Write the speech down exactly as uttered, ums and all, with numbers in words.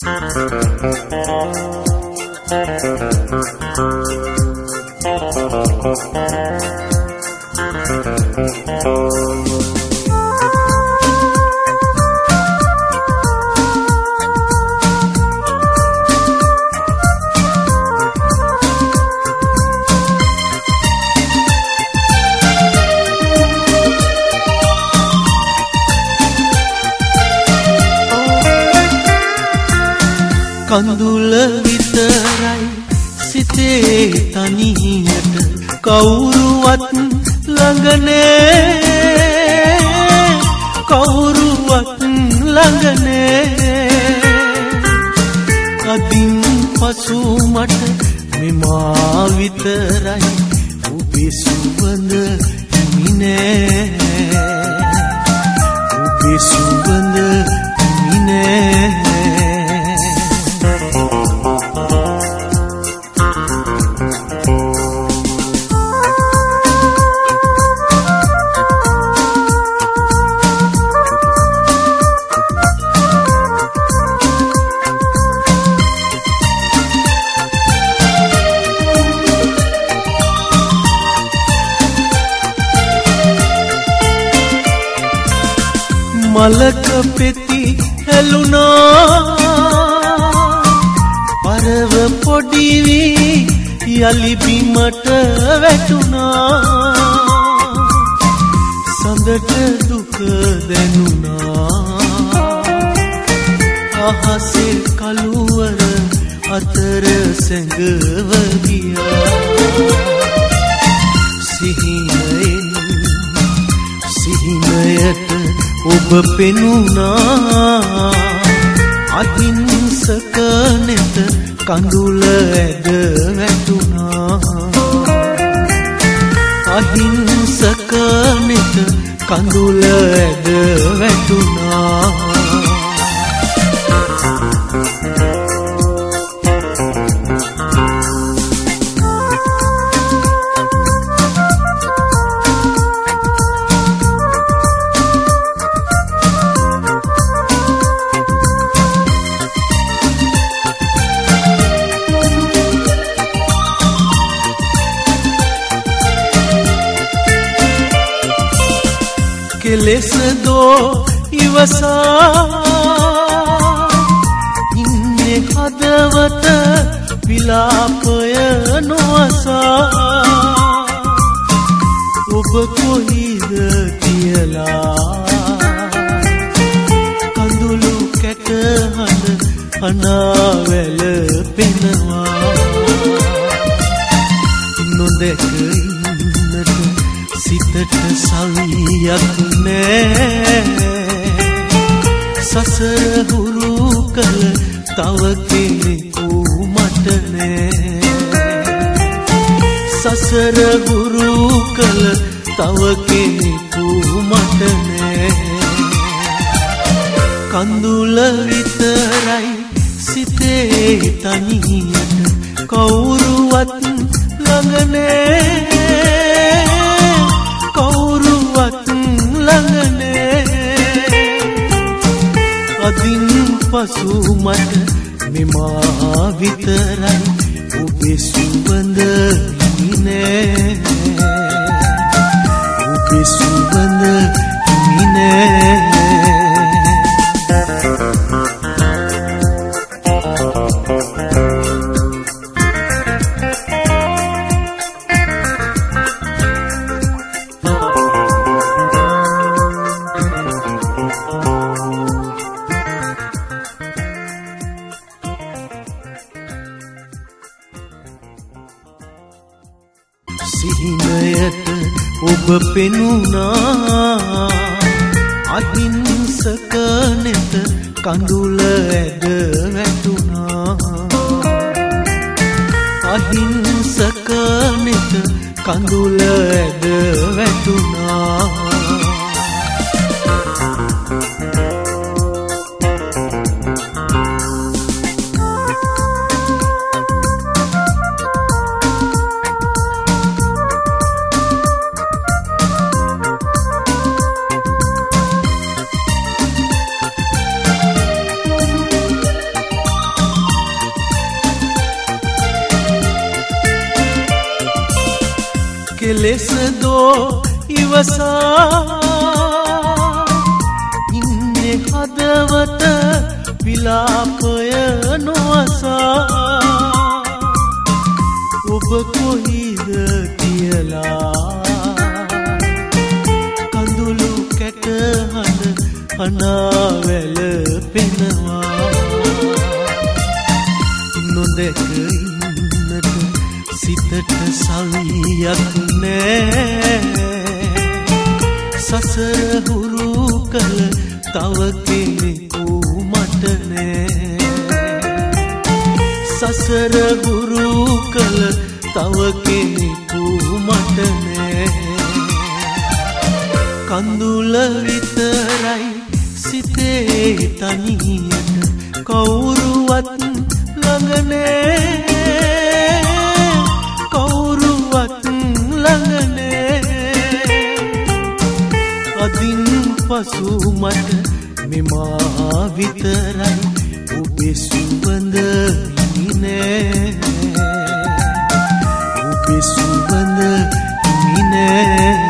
කඳුල විතරයි සිතේ තනියට කවුරුවත් ළඟනේ කවුරුවත් ළඟනේ අදින් පසු මට මෙමා විතරයි ඔබේ සුවඳ හිමිනේ ඔබේ සුවඳ හිමිනේ මලක පෙති හැලුණා පරව පොඩි වී යලි බිමට වැටුණා සඳට දුක දැනුණා අහසේ කළුවර අතර සැඟව ගියා සිහිනයෙන් සිහිනයට ඔබ පෙනුණා අහිංසක නෙත කඳුල ඇද වැටුණා අහිංසක නෙත කඳුල ඇද වැටුණා කෙලෙස දෝ ඉවසා ඉන්නේ හදවත විලාපය නොඅසා ඔබ කොහිද කියලා කඳුළු කැට හඬ අනාවැල පෙනවා නොදැක ඉන්නට සිතට සවියක් නෑ සසර හුරු කළ තව කෙනෙකු මට නෑ සසර හුරු කළ තව කෙනෙකු මට නෑ කඳුල විතරයි සිතේ තනියට කවුරුවත් ළඟනේ කවුරුවත් ළඟනේ අදින් පසු මට මෙමා විතරයි ඔබේ සුවඳ හිමිනේ ඔබේ සුවඳ හිමිනේ සිහිනයට ඔබ පෙනුණා අහිංසක නෙත කඳුල ඇද වැටුණා අහිංසක නෙත කඳුල ඇද වැටුණා කෙලෙස දෝ ඉවසා ඉන්නේ හදවත විලාපය නොවසා ඔබ කොහිද කියලා කඳුළු කැට හඬ අනාවැල පෙනවා නොදැක ඉන්නට සිතට සවියක් නෑ සසර හුරු කළ තව කෙනෙකු මට නෑ සසර හුරු කළ තව කෙනෙකු මට නෑ කඳුල විතරයි සිතේ තනියට කවුරුවත් ළඟ නෑ කවුරුවත් ළඟ නෑ අදින් පසු මට මෙමා විතරයි ඔබේ සුවඳ හිමිනේ ඔබේ සුවඳ හිමිනේ